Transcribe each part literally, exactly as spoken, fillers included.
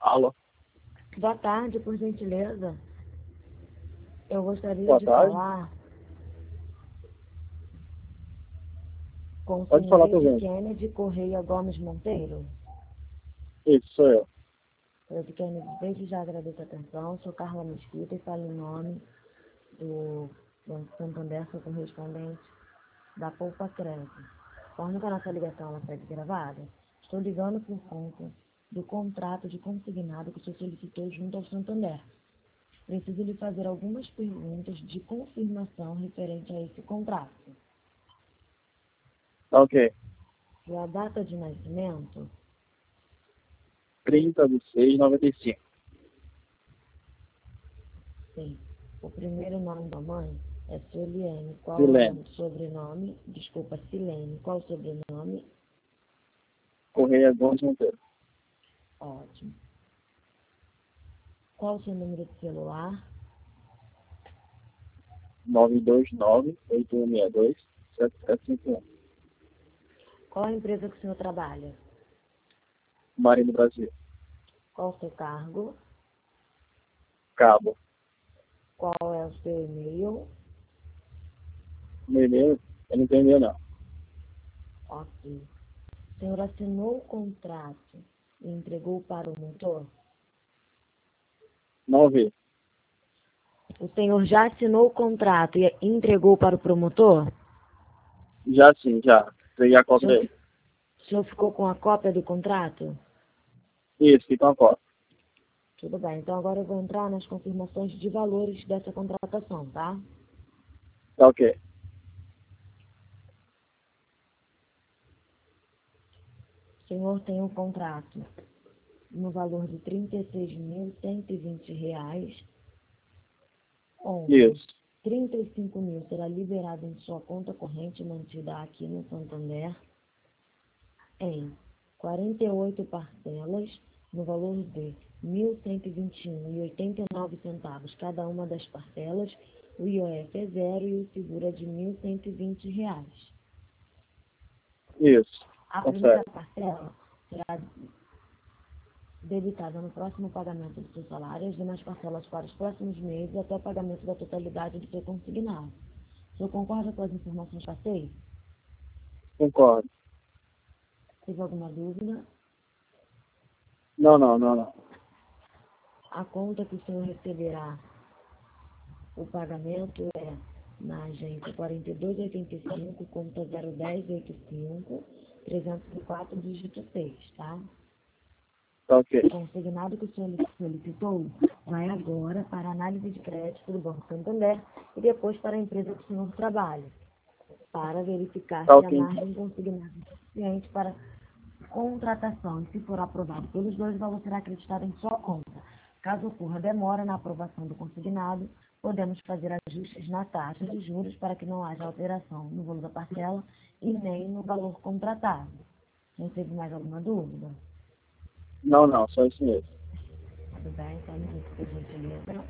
Alô? Boa tarde, por gentileza. Eu gostaria Boa de tarde. falar com o Pode senhor falar Ed comigo. Kennedy Correia Gomes Monteiro. Isso, sou eu. Ed Kennedy, desde já agradeço a atenção. Sou Carla Mesquita e falo em nome do Banco Santander, sou correspondente da Poupa Crédito. Conforme que a nossa ligação ela foi gravada, estou ligando por conta do contrato de consignado que o senhor solicitou junto ao Santander. Preciso lhe fazer algumas perguntas de confirmação referente a esse contrato. Ok. Sua data de nascimento, trinta de seis de noventa e cinco. sim. O primeiro nome da mãe é Soliane. Qual é Silene. o sobrenome? Desculpa, Silene. Qual é o sobrenome? Correia Gomes Monteiro. Ótimo. Qual o seu número de celular? nove dois nove, oito um seis dois, sete sete cinco um. Qual a empresa que o senhor trabalha? Marinho Brasil. Qual o seu cargo? Cabo. Qual é o seu e-mail? Meu e-mail, eu não tenho e-mail não. Ok. O senhor assinou o contrato e entregou para o motor? Não vi. O senhor já assinou o contrato e entregou para o promotor? Já sim, já. Peguei a O cópia senhor, dele. o senhor ficou com a cópia do contrato? Isso, fica uma cópia. Tudo bem, então agora eu vou entrar nas confirmações de valores dessa contratação, tá? Tá ok. O senhor tem um contrato no valor de trinta e seis mil cento e vinte reais, onde Isso. trinta e cinco mil será liberado em sua conta corrente mantida aqui no Santander em quarenta e oito parcelas no valor de mil cento e vinte e um reais e oitenta e nove centavos cada uma das parcelas. O I O F é zero e o seguro é de mil cento e vinte reais. Isso. A Tá primeira certo. parcela será debitada no próximo pagamento do seu salário, as demais parcelas para os próximos meses até o pagamento da totalidade do seu consignado. O senhor concorda com as informações que passei? Concordo. Teve alguma dúvida? Não, não, não, não. A conta que o senhor receberá o pagamento é na agência quarenta e dois oitenta e cinco, conta zero dez oitenta e cinco, trezentos e quatro, dígito seis, tá? Tá ok. O consignado que o senhor solicitou vai agora para a análise de crédito do Banco Santander e depois para a empresa que o senhor trabalha, para verificar Tá se a ok. margem consignada é suficiente para contratação. E se for aprovado pelos dois, o valor será acreditado em sua conta. Caso ocorra demora na aprovação do consignado, podemos fazer ajustes na taxa de juros para que não haja alteração no valor da parcela e nem no valor contratado. Não teve mais alguma dúvida? Não, não, só isso mesmo. Tudo bem, só um minuto, por gentileza.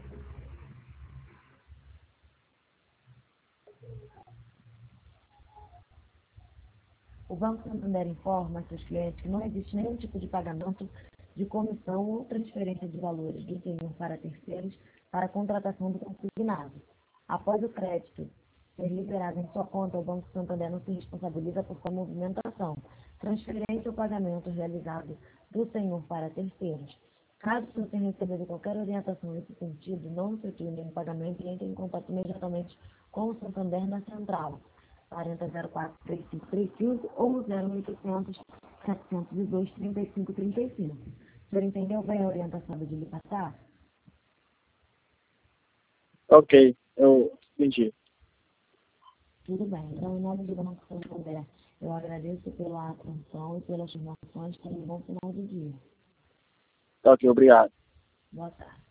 O Banco Santander informa a seus clientes que não existe nenhum tipo de pagamento de comissão ou transferência de valores do senhor para terceiros para a contratação do consignado. Após o crédito ser liberado em sua conta, o Banco Santander não se responsabiliza por sua movimentação, transferência ou pagamento realizado do senhor para terceiros. Caso o senhor tenha recebido qualquer orientação nesse sentido, não efetue nenhum pagamento e entre em contato imediatamente com o Santander na central quarenta zero quatro três cinco três cinco ou zero oitocentos setecentos e dois trinta e cinco trinta e cinco. O senhor entendeu bem a orientação de lhe passar? Ok, eu entendi. Tudo bem. Então, em nome do Banco Santander, eu agradeço pela atenção e pelas informações. Tenha um bom final de dia. Tá ok, obrigado. Boa tarde.